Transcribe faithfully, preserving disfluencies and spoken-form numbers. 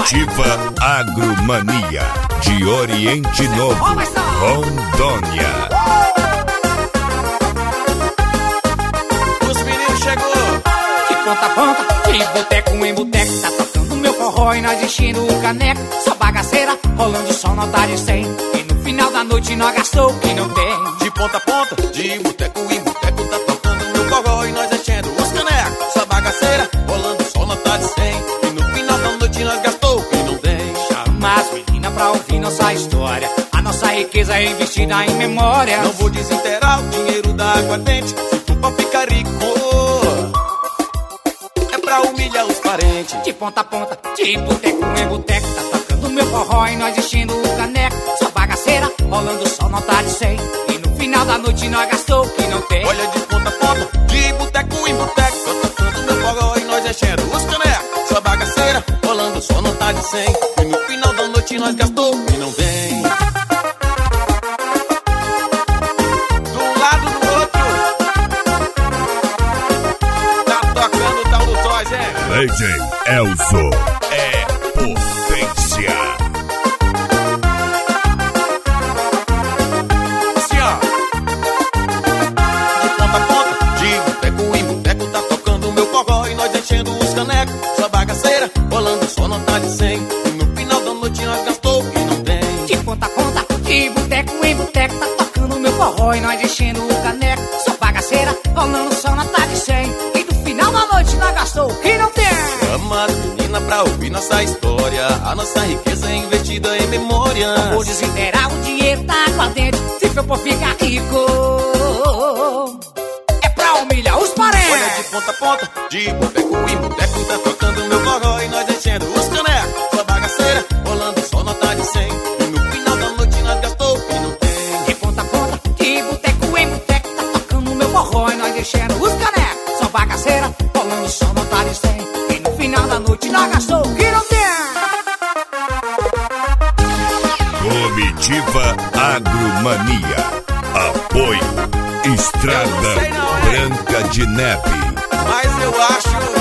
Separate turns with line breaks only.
Comitiva Agromania de Oriente Novo, Rondônia.
Os meninos chegou
de ponta a ponta, de boteco em boteco, tá tocando meu forró e nós enchendo o caneco. Só bagaceira, rolando só nota de cem. E no final da noite nós gastou o que não tem.
De ponta a ponta, de boteco em boteco, tá tocando meu forró e nós enchendo os canecos. Só bagaceira, rolando só nota de cem. E no final da noite nós gastou o que não tem.
Chama as meninas pra ouvir nossa história. A nossa riqueza é investida em memória.
Não vou desinterar o dinheiro da aguardente. Se for pra ficar rico, é pra humilhar os parentes.
De ponta a ponta, de boteco em boteco, tá tocando meu forró e nós enchendo o caneco. Só bagaceira, rolando só nota de cem. E no final da noite nós gastou o que não tem.
Olha de ponta a ponta, de boteco em boteco, tá tocando meu forró e nós enchendo os canecos. Só bagaceira, rolando só nota de cem. E no final da noite nós gastou o que não tem. Do lado do outro, tá tocando o tal do Toys, é?
D J Elzo é potência.
Assim, ó. De ponta a ponta, de boteco em boteco, tá tocando meu forró e nós enchendo os canecos. Só bagaceira, rolando só nota de cem. E no final da noite nós gastou o que não tem.
De ponta a ponta, de boteco em boteco, tá tocando meu forró e nós enchendo o caneco. Só bagaceira, rolando só nota de cem. E no final da noite nós gastou o que não tem.
Chama as meninas pra ouvir nossa história. A nossa riqueza é investida em memória.
Não vou desinterar, o dinheiro tá com a dente. Se for por ficar rico, é pra humilhar os parentes.
Olha de ponta a ponta, de boteco em boteco, tá tocando meu forró e nós enchendo os canecos. Só bagaceira, rolando só nota de cem. E no final da noite nós gastou o que não tem.
De ponta a ponta, de boteco em boteco, tá tocando meu forró e nós enchendo os canecos. Só bagaceira, rolando só nota de cem. E no final da noite nós gastou o que não tem.
Comitiva Agromania. Apoio Estrada
Eu não sei não, hein?
Branca de Neve.
Mas eu acho